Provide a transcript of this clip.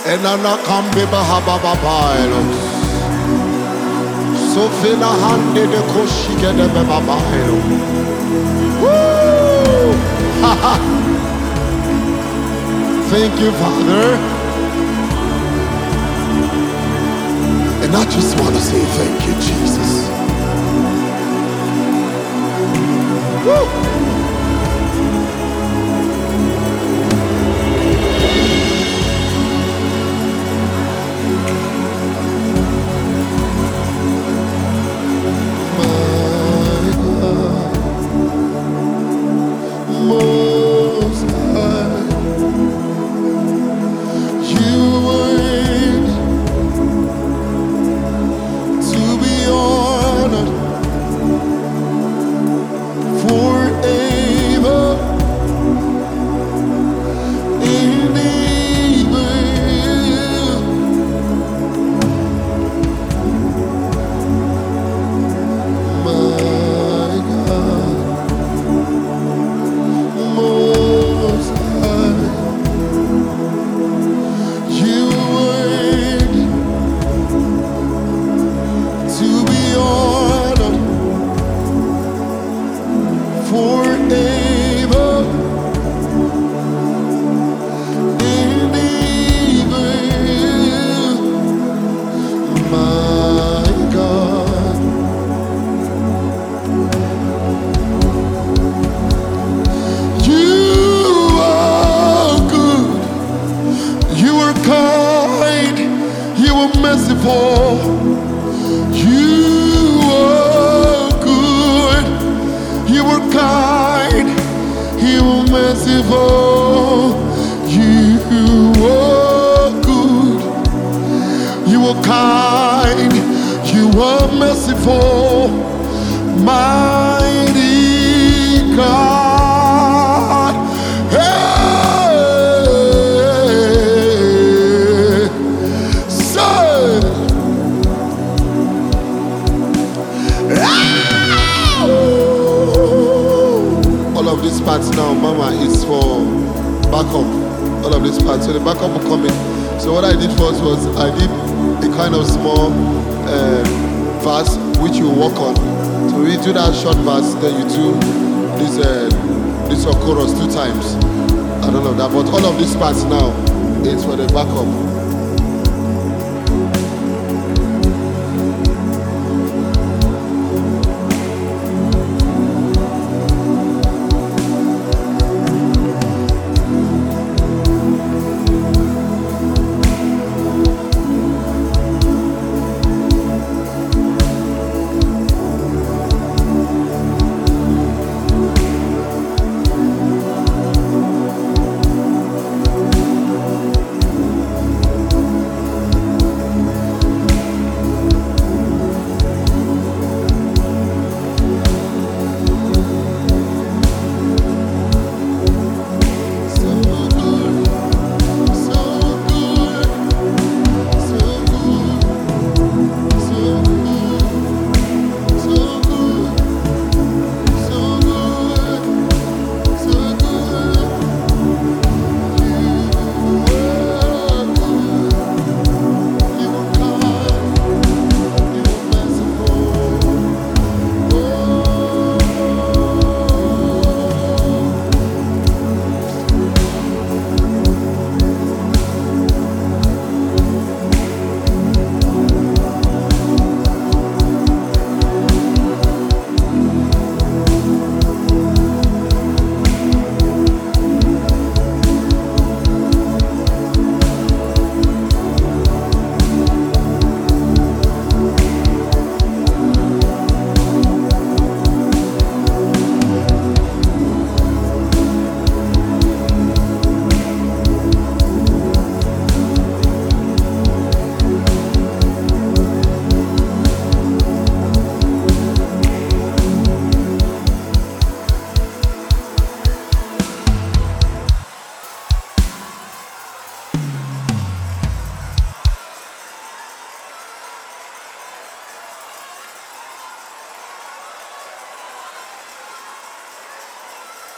Enana kambe bahaba bailo. Sofina hande de koshige de babailo. Woo! Thank you, Father. And I just want to say thank you, Jesus. Woo! Merciful, you are good, you are kind, you are merciful, you are good, you are kind, you are merciful, mighty God. Hey! All of these parts now, Mama, is for backup. All of these parts, so the backup will come in. So what I did first was I did a kind of small verse which you work on. So we do that short verse, then you do this chorus 2 times. I don't know that, but all of these parts now is for the backup.